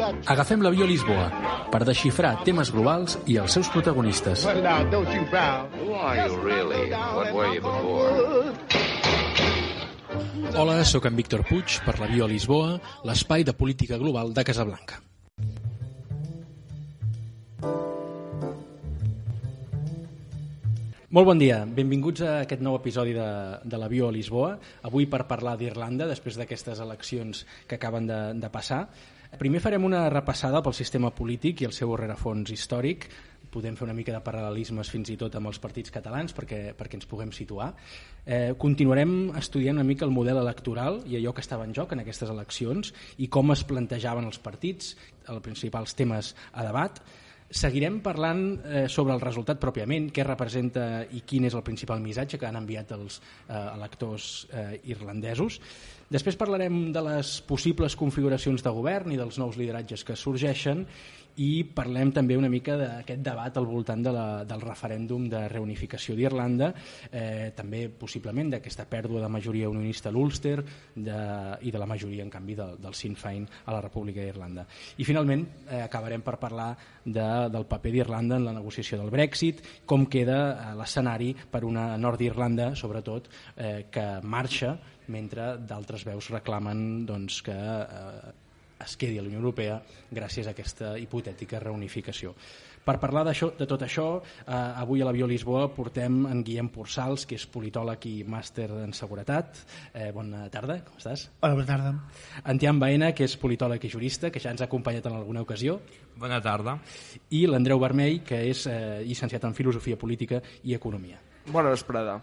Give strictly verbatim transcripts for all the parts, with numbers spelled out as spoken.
Agafem l'avió a Lisboa per desxifrar temes globals i els seus protagonistes. Hola, sóc en Víctor Puig per l'avió a Lisboa, l'espai de política global de Casablanca. Molt bon dia, benvinguts a aquest nou episodi de, de l'avió a Lisboa, avui per parlar d'Irlanda, després d'aquestes eleccions que acaben de, de passar. Primer farem una repassada pel sistema polític i el seu rerefons històric. Podem fer una mica de paral·lelismes fins i tot amb els partits catalans perquè, perquè ens puguem situar. Eh, continuarem estudiant una mica el model electoral i allò que estava en joc en aquestes eleccions i com es plantejaven els partits, els principals temes a debat. Seguirem parlant eh, sobre el resultat pròpiament, què representa i quin és el principal missatge que han enviat els eh, electors eh, irlandesos. Després parlarem de les possibles configuracions de govern i dels nous lideratges que sorgeixen i parlem també una mica d'aquest debat al voltant de la, del referèndum de reunificació d'Irlanda, eh, també possiblement d'aquesta pèrdua de majoria unionista a l'Ulster de, i de la majoria, en canvi, del, del Sinn Féin a la República d'Irlanda. I finalment eh, acabarem per parlar de, del paper d'Irlanda en la negociació del Brexit, com queda eh, l'escenari per una Nord d'Irlanda, sobretot, eh, que marxa mentre d'altres veus reclamen doncs, que eh, es quedi a la Unió Europea gràcies a aquesta hipotètica reunificació. Per parlar d'això, de tot això, eh, avui a l'avió a Lisboa portem en Guillem Porçals, que és politòleg i màster en seguretat. Eh, bona tarda, com estàs? Hola, bona tarda. En Tian Baena, que és politòleg i jurista, que ja ens ha acompanyat en alguna ocasió. Bona tarda. I l'Andreu Vermell, que és eh, llicenciat en filosofia política i economia. Bona vesprada.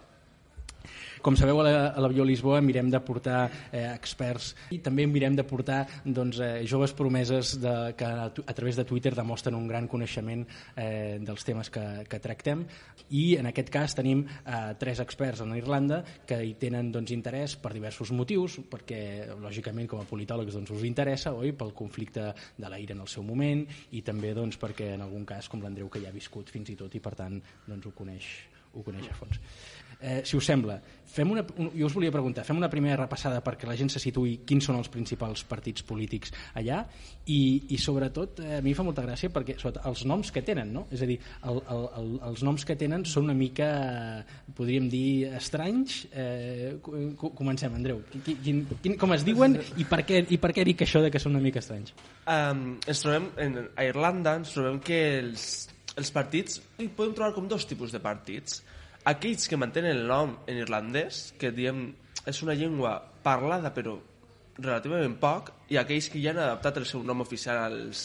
Com sabeu, a l'avió a Lisboa mirem de portar eh, experts i també mirem de portar doncs, eh, joves promeses de, que a, a través de Twitter demostren un gran coneixement eh, dels temes que, que tractem. I en aquest cas tenim eh, tres experts en Irlanda que hi tenen doncs, interès per diversos motius, perquè lògicament com a politòlegs doncs, us interessa, oi? Pel conflicte de l'Aire en el seu moment i també doncs, perquè en algun cas com l'Andreu que ja ha viscut fins i tot i per tant doncs, ho coneix, ho coneix a fons. Eh, si us sembla, fem una, un, jo us volia preguntar, fem una primera repassada perquè la gent se situï quins són els principals partits polítics allà i, i sobretot eh, a mi fa molta gràcia perquè els noms que tenen, no? És a dir, el, el, el, els noms que tenen són una mica, podríem dir, estranys. Eh, comencem, Andreu. Quin, quin, com es diuen i per, què, i per què dic això de que són una mica estranys? Um, ens trobem, en, a Irlanda ens trobem que els, els partits, hi podem trobar com dos tipus de partits. Aquells que mantenen el nom en irlandès, que diem és una llengua parlada però relativament poc, i aquells que ja han adaptat el seu nom oficial als,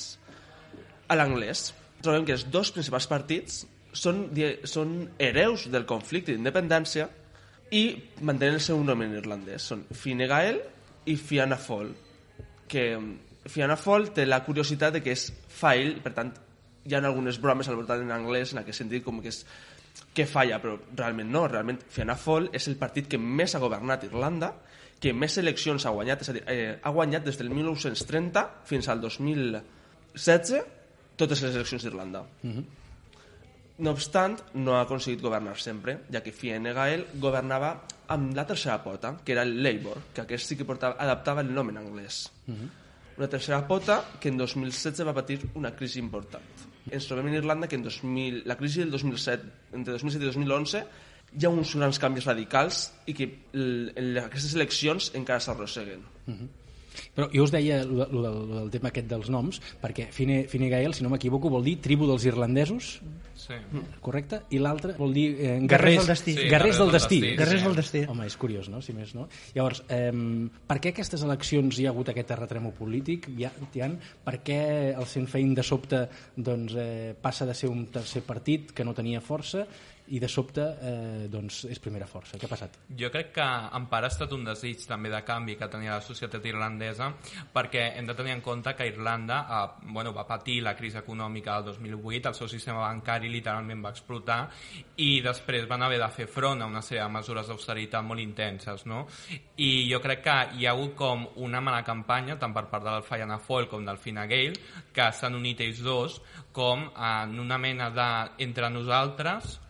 a l'anglès. Trobem que els dos principals partits són, són hereus del conflicte d'independència i mantenen el seu nom en irlandès. Són Fine Gael i Fianna Fáil, que Fianna Fáil té la curiositat de que és Fáil, per tant hi ha algunes bromes al voltant en anglès en aquest sentit com que és que falla, però realment no. Realment Fianna Fáil és el partit que més ha governat Irlanda, que més eleccions ha guanyat, és a dir, eh, ha guanyat des del mil nou-cents trenta fins al dos mil setze totes les eleccions d'Irlanda. Mm-hmm. No obstant, no ha aconseguit governar sempre, ja que Fine Gael governava amb la tercera pota, que era el Labour, que aquest sí que portava, adaptava el nom en anglès. Mm-hmm. Una tercera pota que en dos mil setze va patir una crisi important. Ens trobem en Irlanda que en dos mil, la crisi del dos mil set, entre dos mil set i dos mil onze hi ha uns grans canvis radicals i que el, el, aquestes eleccions encara s'arrosseguen. Uh-huh. Però jo us deia el, el, el, el tema aquest dels noms perquè Fine, Fine Gael, si no m'equivoco, vol dir tribu dels irlandesos, sí. Correcte? I l'altre vol dir eh, guerrers del destí. Sí, guerrers del destí. Guerrers del destí. Home, és curiós, no? Si més no. Llavors, eh, per què aquestes eleccions hi ha hagut aquest terratrèmol polític? Ja, Tian, per què el Sinn Féin de sobte doncs, eh, passa de ser un tercer partit que no tenia força i de sobte eh, doncs és primera força? Què ha passat? Jo crec que en part ha estat un desig també de canvi que tenia la societat irlandesa, perquè hem de tenir en compte que Irlanda eh, bueno, va patir la crisi econòmica del dos mil vuit, el seu sistema bancari literalment va explotar i després van haver de fer front a una sèrie de mesures d'austeritat molt intenses, no? I jo crec que hi ha hagut com una mala campanya tant per part del Fianna Fáil com del Fine Gael, que s'han unit ells dos com en una mena de entre nosaltres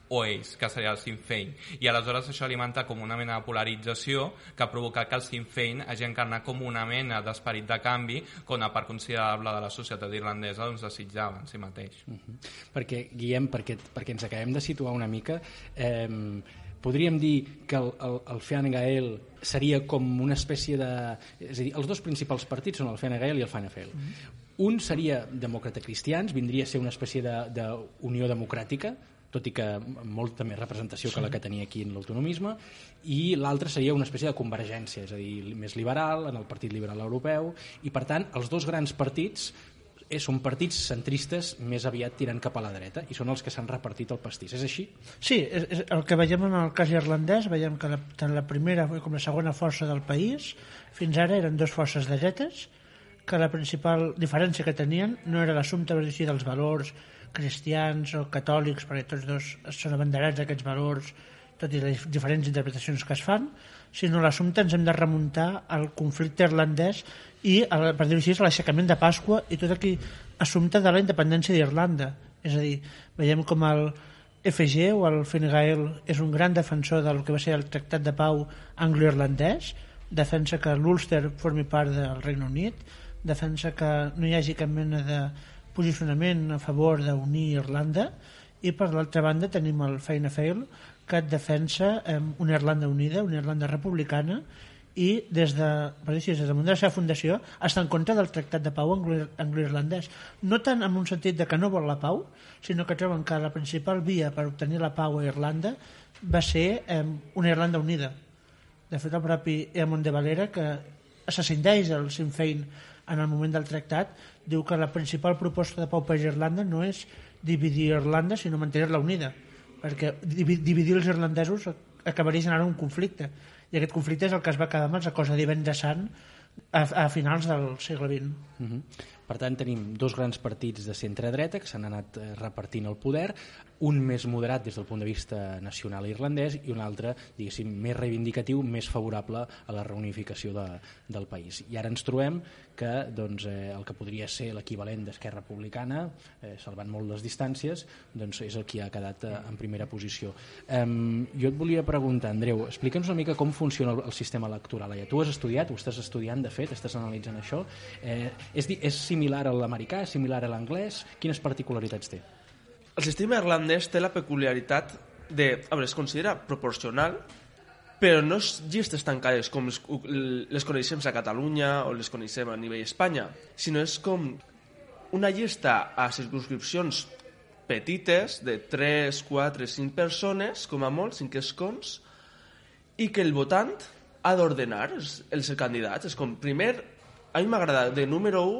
o ells, que seria el Sinn Féin. I aleshores això alimenta com una mena de polarització que provoca que el Sinn Féin hagi encarnat com una mena d'esperit de canvi que una part considerable de la societat irlandesa doncs, desitjava en si mateix. Uh -huh. Perquè, Guillem, perquè, perquè ens acabem de situar una mica, eh, podríem dir que el, el, el Fine Gael seria com una espècie de... És a dir, els dos principals partits són el Fine Gael i el Fianna Fáil. Uh -huh. Un seria demòcrata-cristians, vindria a ser una espècie d'unió de, democràtica, tot i que amb molta més representació que la que tenia aquí en l'autonomisme, i l'altre seria una espècie de convergència, és a dir, més liberal, en el Partit Liberal Europeu, i per tant els dos grans partits són partits centristes més aviat tirant cap a la dreta, i són els que s'han repartit el pastís. És així? Sí, és, és el que veiem en el cas irlandès, veiem que la, tant la primera com la segona força del país fins ara eren dues forces de dretes, que la principal diferència que tenien no era l'assumpte dels valors cristians o catòlics, perquè tots dos són abanderats d'aquests valors, tot i les diferents interpretacions que es fan, sinó l'assumpte ens hem de remuntar al conflicte irlandès i, per dir-ho així, l'aixecament de Pasqua i tot aquell assumpte de la independència d'Irlanda. És a dir, veiem com el F G o el Fine Gael és un gran defensor del que va ser el Tractat de Pau anglo-irlandès, defensa que l'Ulster formi part del Regne Unit, defensa que no hi hagi cap mena de posicionament a favor d'unir Irlanda, i per l'altra banda tenim el Fianna Fáil, que defensa eh, una Irlanda unida, una Irlanda republicana, i des de, per dir, des del moment de la seva fundació està en contra del Tractat de Pau anglo-irlandès. No tant en un sentit de que no vol la pau, sinó que troben que la principal via per obtenir la pau a Irlanda va ser eh, una Irlanda unida. De fet, el propi Eamon de Valera, que assassindeix el Sinn Féin en el moment del tractat, diu que la principal proposta de pau per Irlanda no és dividir Irlanda, sinó mantenir-la unida, perquè dividir els irlandesos acabaria generant un conflicte, i aquest conflicte és el que es va quedar amb els acords de Divendres Sant a, a finals del segle vint. Uh-huh. Per tant, tenim dos grans partits de centre-dreta que s'han anat repartint el poder, un més moderat des del punt de vista nacional irlandès i un altre, diguéssim, més reivindicatiu, més favorable a la reunificació de, del país. I ara ens trobem que doncs, eh, el que podria ser l'equivalent d'Esquerra Republicana, eh, salvant molt les distàncies, doncs és el que ha quedat eh, en primera posició. Eh, jo et volia preguntar, Andreu, explica'ns una mica com funciona el, el sistema electoral. Ja, tu has estudiat, ho estàs estudiant, de fet, estàs analitzant això. Eh, és, és similar a l'americà, és similar a l'anglès? Quines particularitats té? El sistema irlandès té la peculiaritat de... A veure, es considera proporcional, però no és llistes tancades com les, les coneixem a Catalunya o les coneixem a nivell Espanya, sinó és com una llista a circunscripcions petites de tres, quatre, cinc persones, com a molt, cinc escons, i que el votant ha d'ordenar els, els candidats. És com, primer, a mi m'agrada de número u,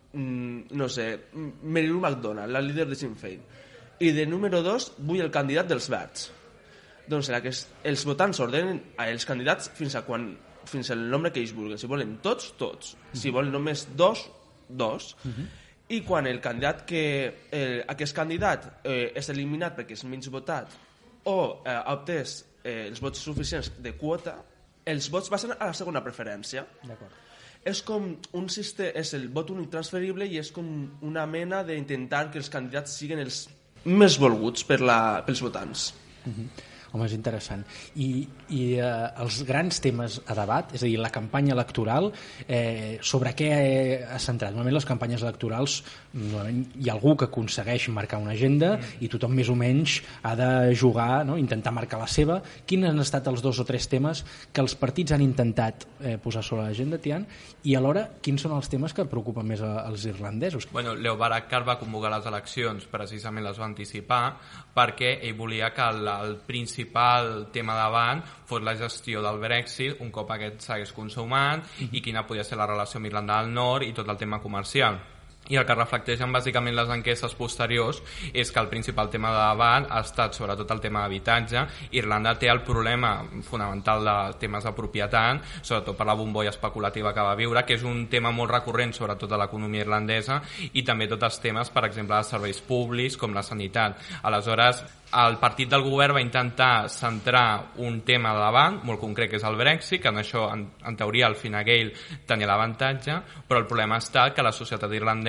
no sé, Mary Lou McDonald, la líder de Sinn Féin, i de número dos vull el candidat dels verds. Doncs serà que els votants ordenen els candidats fins a quan, fins al nombre que ells vulguin. Si volen tots, tots. Si volen només dos, dos. Uh-huh. I quan el candidat que eh, aquest candidat eh, és eliminat perquè és menys votat o eh, ha obtès eh, els vots suficients de quota, els vots passen a la segona preferència. D'acord. És com un sistema, és el vot únic transferible i és com una mena d'intentar que els candidats siguin els més volguts per la, pels votants. Uh-huh. Home, és interessant. I, i eh, els grans temes a debat, és a dir, la campanya electoral, eh, sobre què ha centrat? Normalment les campanyes electorals hi ha algú que aconsegueix marcar una agenda mm. i tothom més o menys ha de jugar, no? Intentar marcar la seva. Quins han estat els dos o tres temes que els partits han intentat eh, posar sobre l'agenda, Tian? I alhora, quins són els temes que preocupen més a, als irlandesos? Bueno, Leo Varadkar va convocar les eleccions, precisament les va anticipar, perquè ell volia que el, el principal principal tema davant fos la gestió del Brexit un cop aquest s'hagués consumat mm-hmm. i quina podia ser la relació amb Irlanda del Nord i tot el tema comercial. I el que reflecteixen bàsicament les enquestes posteriors és que el principal tema de davant ha estat sobretot el tema d'habitatge. Irlanda té el problema fonamental de temes de propietat, sobretot per la bombolla especulativa que va viure, que és un tema molt recurrent sobretot a l'economia irlandesa, i també tots els temes, per exemple, de serveis públics com la sanitat. Aleshores, el partit del govern va intentar centrar un tema de davant, molt concret, que és el Brexit, que en això, en, en teoria, el Fine Gael tenia l'avantatge, però el problema està que la societat irlandesa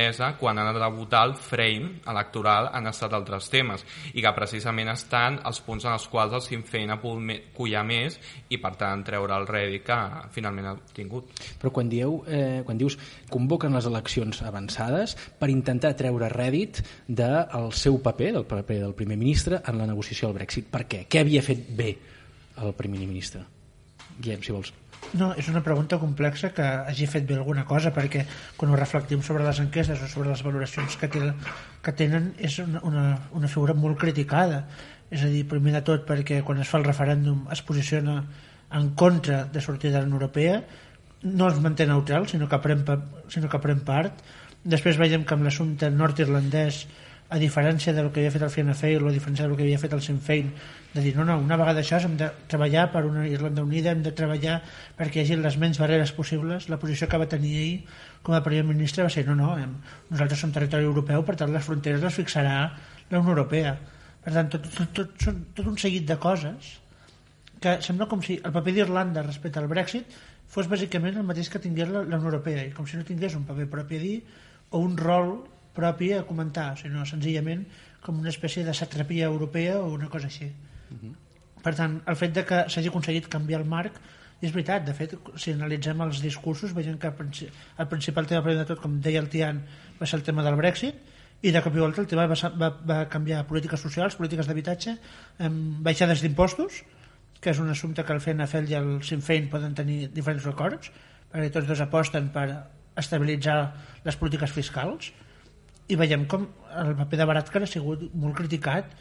irlandesa, quan han anat a votar el frame electoral han estat altres temes, i que precisament estan els punts en els quals el Sinn Féin ha pogut collar més i per tant treure el rèdit que finalment ha tingut. Però quan, dieu, eh, quan dius convoquen les eleccions avançades per intentar treure rèdit del seu paper, del paper del primer ministre en la negociació del Brexit. Per què? Què havia fet bé el primer ministre? Guillem, si vols. No, és una pregunta complexa que hagi fet bé alguna cosa, perquè quan ho reflectim sobre les enquestes o sobre les valoracions que, té, que tenen és una, una, una figura molt criticada. És a dir, primer de tot perquè quan es fa el referèndum es posiciona en contra de sortir de la Unió Europea, no els manté neutral, sinó que pren, sinó que pren part. Després veiem que amb l'assumpte nord-irlandès, a diferència del que havia fet el Fianna Fáil o a diferència del que havia fet el Sinn Féin, de dir, no, no, una vegada això hem de treballar per una Irlanda unida, hem de treballar perquè hi hagi les menys barreres possibles. La posició que va tenir ell com a primer ministre va ser, no, no, hem, nosaltres som territori europeu, per tant les fronteres les fixarà la Unió Europea. Per tant, tot, tot, tot, tot, tot un seguit de coses que sembla com si el paper d'Irlanda respecte al Brexit fos bàsicament el mateix que tingués la, la Unió Europea, i com si no tingués un paper propi a dir o un rol propi a comentar, sinó senzillament com una espècie de satrapia europea o una cosa així. Uh-huh. Per tant, el fet de que s'hagi aconseguit canviar el marc és veritat. De fet, si analitzem els discursos veiem que el principal tema, primer de tot, com deia el Tian, va ser el tema del Brexit, i de cop i volta el tema va, va, va canviar polítiques socials, polítiques d'habitatge, baixades d'impostos, que és un assumpte que el Fianna Fáil i el Sinn Féin poden tenir diferents acords, perquè tots dos aposten per estabilitzar les polítiques fiscals, i veiem com el paper de Varadkar ha sigut molt criticat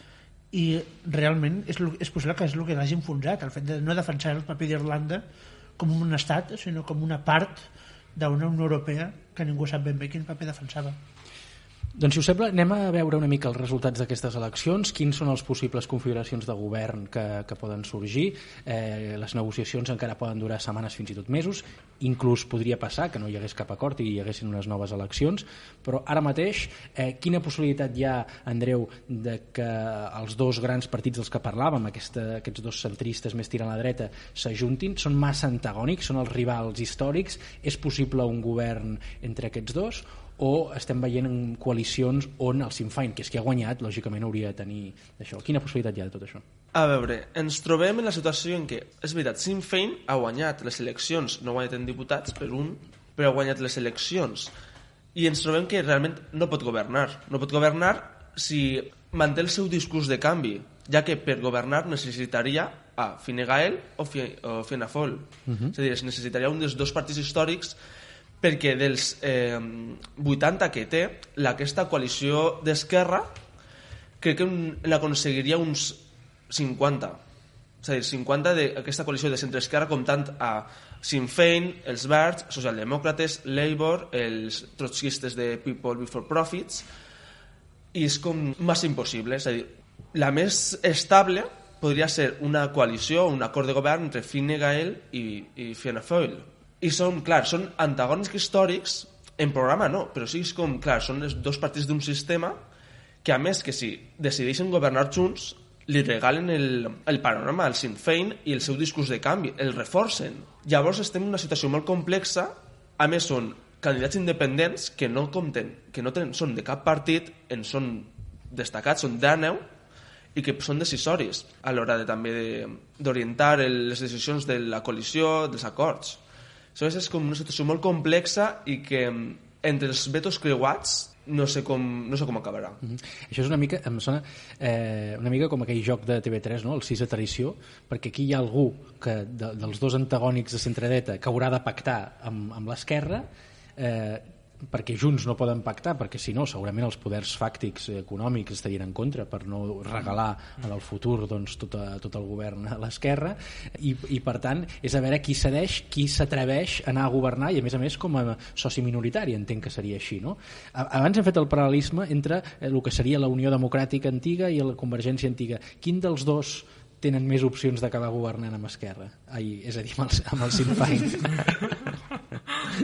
i realment és, és possible que és el que l'hagi enfonsat, el fet de no defensar el paper d'Irlanda com un estat, sinó com una part d'una Unió Europea que ningú sap ben bé quin paper defensava. Doncs, si us sembla, anem a veure una mica els resultats d'aquestes eleccions, quins són els possibles configuracions de govern que, que poden sorgir. Eh, les negociacions encara poden durar setmanes, fins i tot mesos, inclús podria passar que no hi hagués cap acord i hi haguessin unes noves eleccions, però ara mateix eh, quina possibilitat hi ha, Andreu, de que els dos grans partits dels que parlàvem, aquesta, aquests dos centristes més tirant a la dreta, s'ajuntin? Són massa antagònics, són els rivals històrics? És possible un govern entre aquests dos? O estem veient en coalicions on el Sinn Féin, que és qui ha guanyat, lògicament hauria de tenir d'això? Quina possibilitat hi ha de tot això? A veure, ens trobem en la situació en què, és veritat, Sinn Féin ha guanyat les eleccions, no ha guanyat en diputats per un, però ha guanyat les eleccions. I ens trobem que realment no pot governar. No pot governar si manté el seu discurs de canvi, ja que per governar necessitaria a Fine Gael o, Fi, o Fianna Fáil. Uh-huh. És a dir, es necessitaria un dels dos partits històrics, perquè dels eh, vuitanta que té aquesta coalició d'esquerra crec que l'aconseguiria uns cinquanta, és a dir, cinquanta d'aquesta coalició de centre-esquerra, comptant a Sinn Féin, els Verds, socialdemòcrates, Labour, els trotskistes de People Before Profits, i és com massa impossible. És a dir, la més estable podria ser una coalició, un acord de govern entre Fine Gael i, i Fianna Fáil. I són, clar, són antagònics històrics, en programa no, però sí, és com, clar, són els dos partits d'un sistema que, a més, que si decideixen governar junts, li regalen el, el panorama al Sinn Féin i el seu discurs de canvi, el reforcen. Llavors estem en una situació molt complexa, a més són candidats independents que no compten, que no tenen, són de cap partit, en són destacats, són d'Àneu, i que són decisoris a l'hora de, també d'orientar les decisions de la coalició, dels acords. Aleshores és com una situació molt complexa i que entre els vetos creuats no sé com, no sé com acabarà. Mm-hmm. Això és una mica, em sona eh, una mica com aquell joc de T V tres, no? El sis a traïció, perquè aquí hi ha algú que, de, dels dos antagònics de centre-dreta que haurà de pactar amb, amb l'esquerra, eh, perquè junts no poden pactar, perquè si no segurament els poders fàctics econòmics estarien en contra per no regalar en el futur doncs, tot, a, tot el govern a l'esquerra, i, i per tant és a veure qui cedeix, qui s'atreveix a anar a governar, i a més a més com a soci minoritari, entenc que seria així, no? Abans hem fet el paral·lelisme entre el que seria la Unió Democràtica antiga i la Convergència antiga. Quin dels dos tenen més opcions d'acabar governant amb Esquerra? Ai, és a dir, amb el, amb el Sinn Féin.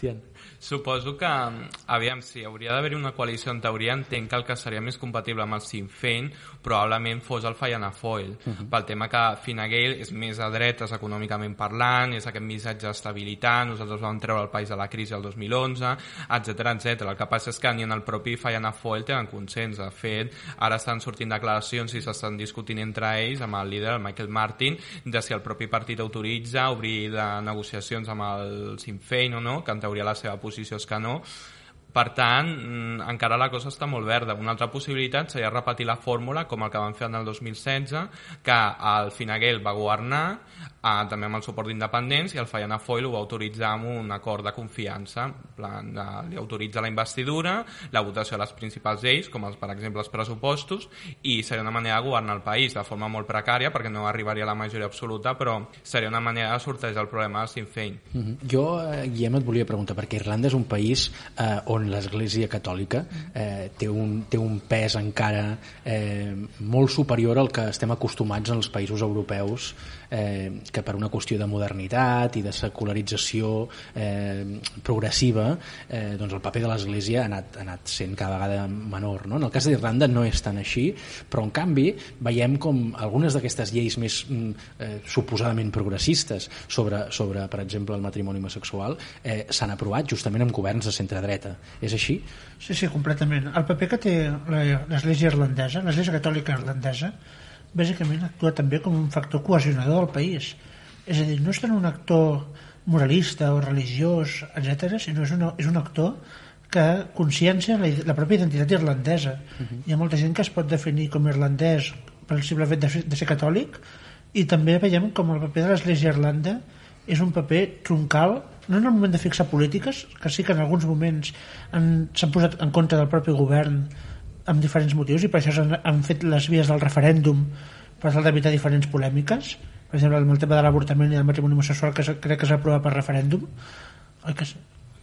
Cristian. Suposo que, aviam, si hauria d'haver una coalició en teoria, entenc que el que seria més compatible amb el Sinn Féin probablement fos el Fianna Fáil, uh -huh. pel tema que Fine Gael és més a dretes econòmicament parlant, és aquest missatge d'estabilitat, nosaltres vam treure el país de la crisi el dos mil onze, etcètera etcètera. El que passa és que ni en el propi Fianna Fáil tenen consens. De fet, ara estan sortint declaracions i s'estan discutint entre ells amb el líder, el Michael Martin, de si el propi partit autoritza obrir de negociacions amb el Sinn Féin o no, que en teoria la seva posició és que no. Per tant, encara la cosa està molt verda. Una altra possibilitat seria repetir la fórmula com el que van fer en el dos mil setze, que el Fine Gael va governar eh, també amb el suport d'independents, i el Fianna Fáil ho va autoritzar amb un acord de confiança, en plan, eh, li autoritza la investidura, la votació de les principals lleis, com els, per exemple els pressupostos, i seria una manera de governar el país de forma molt precària, perquè no arribaria a la majoria absoluta, però seria una manera de sortejar el problema del Sinn Féin. Mm-hmm. Jo, eh, Guillem, et volia preguntar, perquè Irlanda és un país eh, on l'Església Catòlica eh, té, un, té un pes encara eh, molt superior al que estem acostumats en els països europeus, eh, que per una qüestió de modernitat i de secularització eh, progressiva, eh, doncs el paper de l'Església ha anat, ha anat sent cada vegada menor, no? En el cas d'Irlanda no és tan així, però en canvi veiem com algunes d'aquestes lleis més eh, suposadament progressistes sobre, sobre, per exemple, el matrimoni homosexual eh, s'han aprovat justament amb governs de centre-dreta. És així? Sí, sí, completament. El paper que té l'Església irlandesa, l'Església Catòlica irlandesa, bàsicament actua també com un factor cohesionador del país. És a dir, no és tant un actor moralista o religiós, etcètera, sinó és, una, és un actor que consciencia la, la pròpia identitat irlandesa. Uh-huh. Hi ha molta gent que es pot definir com irlandès pel simple fet de, de ser catòlic, i també veiem com el paper de l'Església a Irlanda és un paper troncal, no en el moment de fixar polítiques, que sí que en alguns moments s'han posat en contra del propi govern amb diferents motius, i per això han, han fet les vies del referèndum per tal d'evitar diferents polèmiques. Per exemple, el tema de l'avortament i del matrimoni homosexual, que crec que es va aprovar per referèndum. Oi que sí?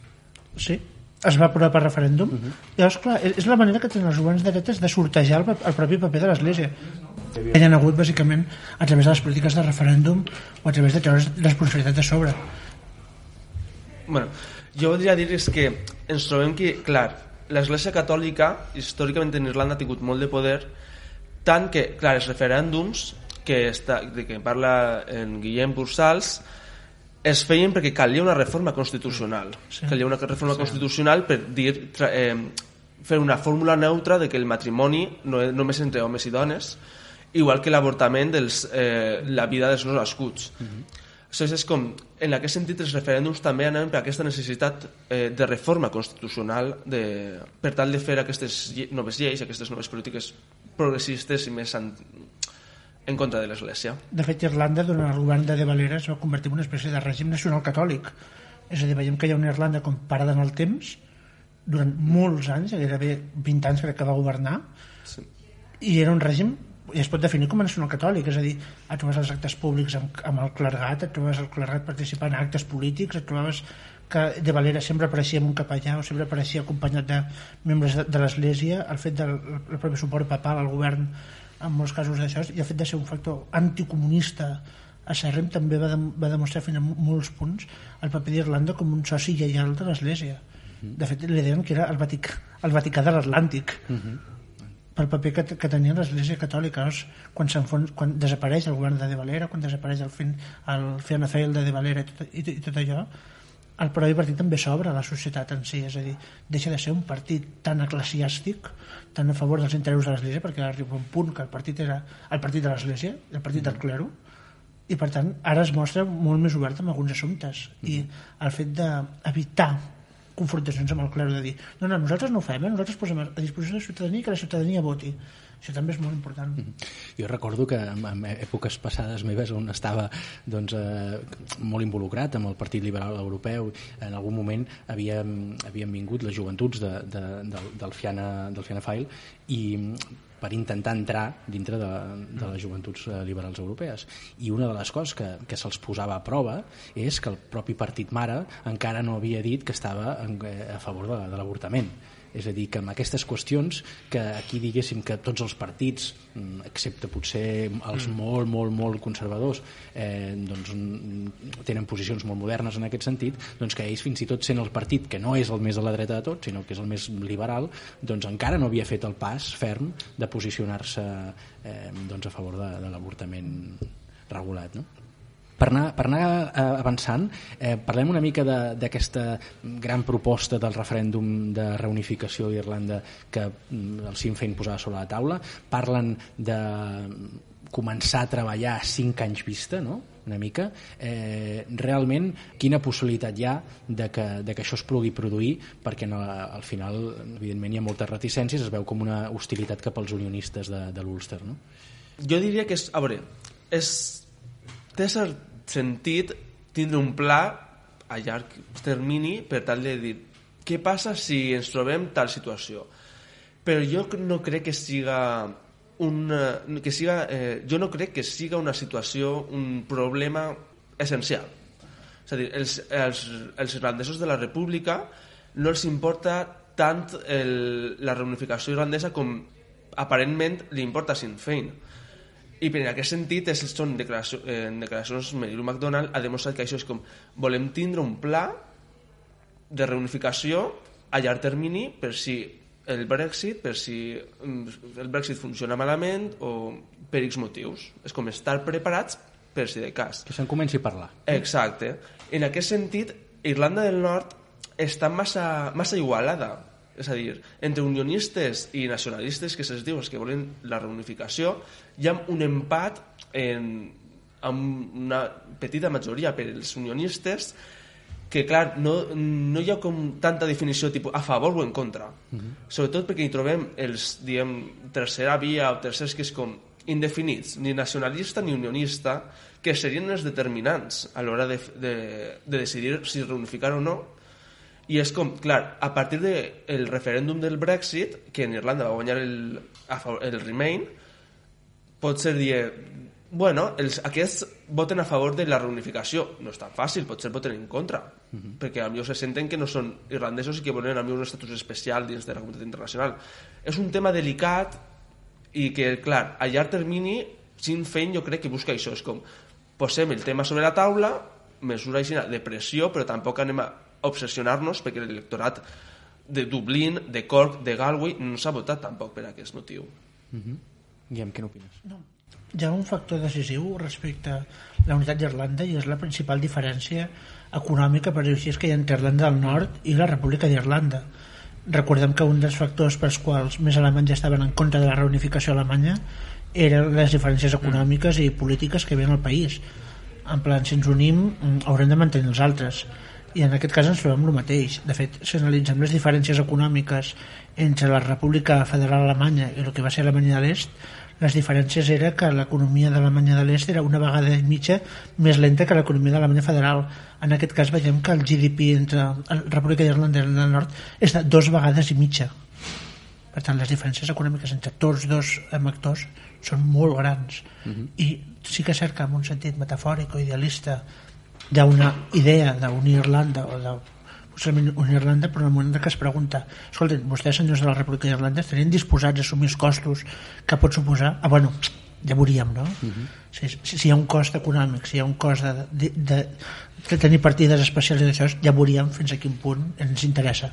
Sí, es va aprovar per referèndum. Uh-huh. Llavors, clar, és la manera que tenen els governs de dretes de sortejar el, el propi paper de l'Església. Hi ha hagut, bàsicament, a través de les polítiques de referèndum o a través de treure responsabilitat de sobre. Bueno, jo voldria dir és que ens trobem que, clar, l'Església Catòlica històricament en Irlanda ha tingut molt de poder, tant que, clar, els referèndums que, està, de què parla en Guillem Bursals es feien perquè calia una reforma constitucional. Sí. Calia una reforma sí. constitucional per dir, eh, fer una fórmula neutra de que el matrimoni no és només entre homes i dones, igual que l'avortament de eh, la vida dels no nascuts. Uh-huh. Això és com, en aquest sentit, els referèndums també anaven per aquesta necessitat eh, de reforma constitucional de, per tal de fer aquestes noves lleis, aquestes noves polítiques progressistes i més en, en contra de l'Església. De fet, Irlanda, durant el govern de De Valera, es va convertir en una espècie de règim nacional catòlic. És a dir, veiem que hi ha una Irlanda com parada en el temps, durant molts anys, gairebé vint anys crec que va governar, sí. I era un règim, i es pot definir com a nacional catòlic, és a dir, et trobes els actes públics amb, amb el clergat, et trobes el clergat participant en actes polítics, et trobes que De Valera sempre apareixia amb un capellà o sempre apareixia acompanyat de membres de, de l'Església. El fet del el propi suport papal al govern en molts casos d'això, i el fet de ser un factor anticomunista acèrrim també va, de, va demostrar fins a molts punts el paper d'Irlanda com un soci lleial de l'Església. De fet, li deien que era el Vaticà, el Vaticà de l'Atlàntic. Uh-huh. Pel paper que, que tenia l'Església Catòlica, doncs, quan, quan desapareix el govern de De Valera, quan desapareix el, fin, el Fianna Fáil de De Valera i tot, i, i tot allò, el propi partit també s'obre a la societat en si, és a dir, deixa de ser un partit tan eclesiàstic, tan a favor dels interessos de l'Església, perquè arriba un punt que el partit era el partit de l'Església, el partit del clero, i per tant ara es mostra molt més obert en alguns assumptes, i el fet d'evitar confrontacions amb el clero, de dir, no, no, nosaltres no ho fem, eh? Nosaltres posem a disposició de la ciutadania que la ciutadania voti. Això també és molt important. Jo recordo que en, en èpoques passades meves on estava doncs, eh, molt involucrat amb el Partit Liberal Europeu, en algun moment havíem, havíem vingut les joventuts de, de, del, del, Fianna, del Fianna Fáil i per intentar entrar dintre de, de les joventuts liberals europees. I una de les coses que, que se'ls posava a prova és que el propi partit mare encara no havia dit que estava en, a favor de, de l'avortament. És a dir, que amb aquestes qüestions, que aquí diguéssim que tots els partits, excepte potser els mm. molt, molt, molt conservadors, eh, doncs, tenen posicions molt modernes en aquest sentit, doncs que ells, fins i tot sent el partit que no és el més a la dreta de tot, sinó que és el més liberal, doncs encara no havia fet el pas ferm de posicionar-se eh, doncs a favor de, de l'avortament regulat, no? Per anar, per anar avançant, eh, parlem una mica d'aquesta gran proposta del referèndum de reunificació d'Irlanda que el Sinn Féin posava sobre la taula. Parlen de començar a treballar a cinc anys vista, no? Una mica. Eh, realment, quina possibilitat hi ha de que, de que això es pugui produir, perquè no, al final, evidentment, hi ha moltes reticències, es veu com una hostilitat cap als unionistes de, de l'Ulster, no? Jo diria que és, a veure, és, té cert sentit tindre un pla a llarg termini per tal de dir què passa si ens trobem tal situació, però jo no crec que siga una, que siga, eh, jo no crec que siga una situació, un problema essencial. És a dir, els, els, els irlandesos de la República no els importa tant el, la reunificació irlandesa com aparentment li importa a Sinn Féin. I per en aquest sentit, és, són declaracions, eh, en declaracions Mary Lou McDonald ha demostrat que això és com volem tindre un pla de reunificació a llarg termini per si el Brexit, per si el Brexit funciona malament o per X motius. És com estar preparats per si de cas. Que se'n comenci a parlar. Exacte. En aquest sentit, Irlanda del Nord està massa, massa igualada. És a dir, entre unionistes i nacionalistes, que se'ls diu els que volen la reunificació, hi ha un empat en, amb una petita majoria per als unionistes que, clar, no, no hi ha com tanta definició tipus a favor o en contra. Uh-huh. Sobretot perquè hi trobem els, diem, tercera via o tercers que és com indefinits, ni nacionalista ni unionista, que serien els determinants a l'hora de, de, de decidir si reunificar o no. I és com, clar, a partir del referèndum del Brexit, que en Irlanda va guanyar el, el Remain, pot ser dir, bueno, els, aquests voten a favor de la reunificació. No és tan fàcil, potser voten en contra, uh-huh. perquè a millor se senten que no són irlandesos i que volen a millor un estatus especial dins de la comunitat internacional. És un tema delicat i que, clar, a llarg termini, Sinn Féin jo crec que busca això. És com, posem el tema sobre la taula, mesura així de pressió, però tampoc anem a obsessionar-nos perquè l'electorat de Dublín, de Cork, de Galway no s'ha votat tampoc per aquest motiu. Uh-huh. Guillem, què n'opines? No. Hi ha un factor decisiu respecte a la unitat d'Irlanda i és la principal diferència econòmica, per dir així, que hi ha entre Irlanda del Nord i la República d'Irlanda. Recordem que un dels factors pels quals més alemanys estaven en contra de la reunificació alemanya eren les diferències econòmiques i polítiques que hi havia al país. En plan, si ens unim haurem de mantenir els altres, i en aquest cas ens trobem el mateix. De fet, si analitzem les diferències econòmiques entre la República Federal Alemanya i el que va ser Alemanya de l'Est, les diferències era que l'economia d'Alemanya de l'Est era una vegada i mitja més lenta que l'economia de l'Alemanya Federal. En aquest cas veiem que el G D P entre la República d'Irlanda i del Nord és de dues vegades i mitja. Per tant, les diferències econòmiques entre tots dos actors són molt grans. Uh-huh. I sí que és cert que en un sentit metafòric o idealista hi ha una idea d'unir Irlanda o de possiblement unir Irlanda, però en el moment que es pregunta, escolta, vostès senyors de la República d'Irlanda estarien disposats a assumir els costos que pot suposar? Ah, bueno, ja veuríem, no? Uh-huh. Si, si, si hi ha un cost econòmic, si hi ha un cost de, de, de, de tenir partides especials i d'això, ja veuríem fins a quin punt ens interessa.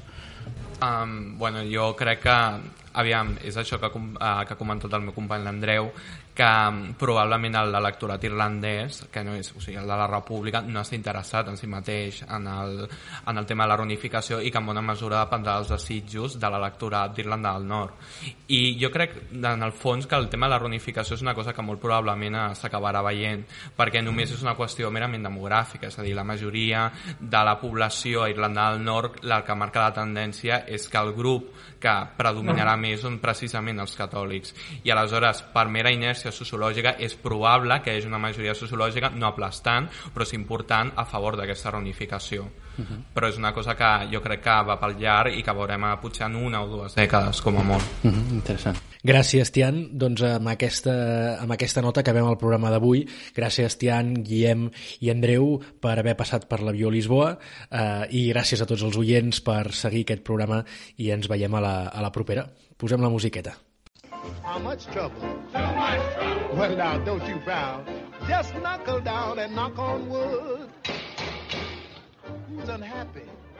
Um, bueno, jo crec que aviam, és això que, uh, que ha comentat el meu company l'Andreu, que um, probablement l'electorat irlandès, que no és, o sigui, el de la República, no està interessat en si mateix en el, en el tema de la reunificació i que en bona mesura dependrà dels desitjos de l'electorat d'Irlanda del Nord. I jo crec, en el fons, que el tema de la reunificació és una cosa que molt probablement s'acabarà veient, perquè només és una qüestió merament demogràfica, és a dir, la majoria de la població a Irlanda del Nord, la que marca la tendència és que el grup que predominarà més són precisament els catòlics. I aleshores, per mera inèrcia sociològica, és probable que hi hagi una majoria sociològica no aplastant, però és important a favor d'aquesta reunificació. Uh-huh. Però és una cosa que jo crec que va pel llarg i que veurem potser en una o dues dècades, com a molt. Uh-huh. Interessant. Gràcies, Tian. Doncs amb aquesta, amb aquesta nota acabem el programa d'avui. Gràcies, Tian, Guillem i Andreu, per haver passat per l'Avió Lisboa, eh, i gràcies a tots els oients per seguir aquest programa, i ens veiem a la, a la propera. Posem la musiqueta. How much trouble? Too much trouble. Well, now, don't you frown. Just knuckle down and knock on wood. Who's unhappy?